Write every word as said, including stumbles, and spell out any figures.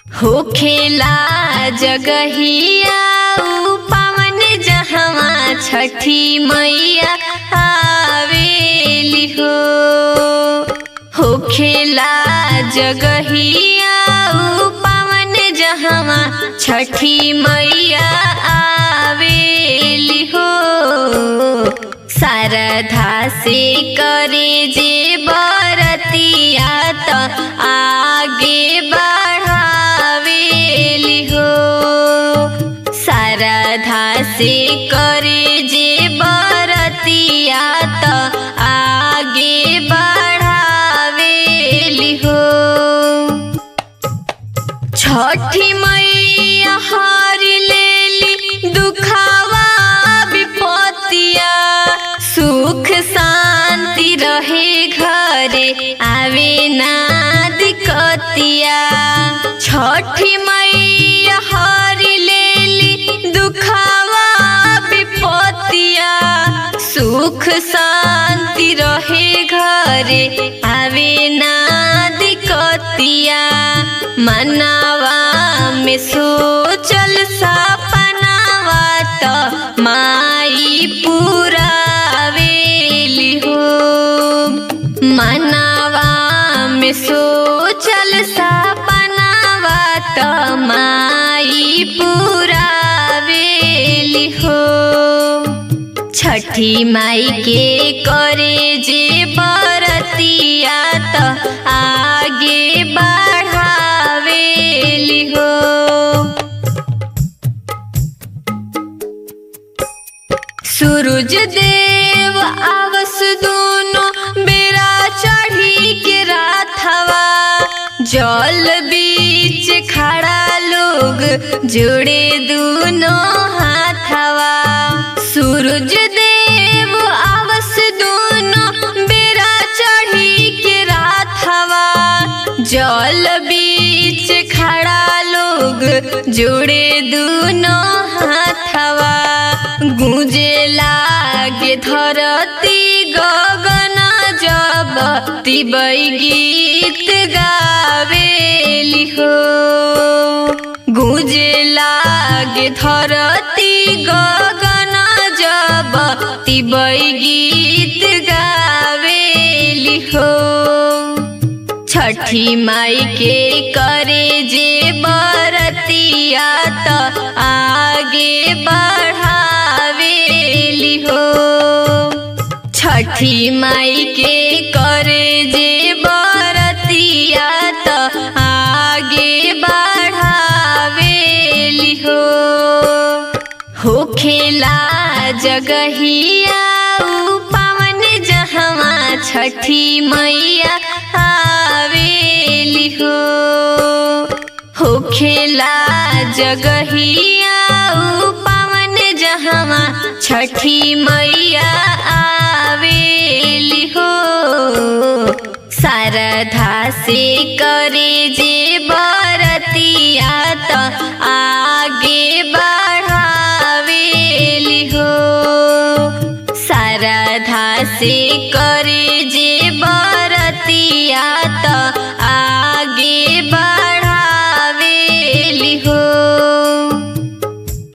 होखेला जगहिया उ पावन जहवा छठी मैया आवेली हो। होखेला जगहिया उ पावन जहवा छठी मैया आवेली हो। शारदा से करे जे बरतिया त आगे बढ़ावेली हो। शारदा से करे जे बरतिया त आगे बढ़ावेली हो। छठी मैया हर लेली दुखावा विपतिया, सुख शांति रहे घरे आवे ना दिक्कतिया। छठी मैया हर लेली दुखावा विपतिया, सुख शांति रहे घरे आवे ना दिक्कतिया। मनावा में सोचल सपनावा त माई पुरावेली हो। मनावा में सोचल सपनावा त माई पुरावेली हो। छठी माई के करे जे बरतिया त आगे बढ़ावेली हो। सूरज देव आवस दोनों बेरा चढ़ी के राथवा, जल बीच खड़ा लोग जोड़े दोनों हाथवा। सूरज देव आवस दोनों बेरा चढ़ी के राथवा, जल बीच खड़ा लोग जोड़े दोनों हाथवा। गूंजे लागे धरती गगन जब तिबै गीत गावेली हो। गूंजे लागे धरती गगन जब तिबै गीत गावेली हो। छठी माई के करे जे बरतिया त आगे बढ़ावेली हो। छठी माई के करे जे बरतिया त आगे बढ़ावेली हो। होखेला जगहिया उ पावन जहवा छठी मैया आवेली हो। होखेला जगहिया उ पावन जहवा छठी मैया आवेली हो। शारदा से करे जे बरतिया त आगे बढ़ावेली हो। शारदा से करे जे बरतिया त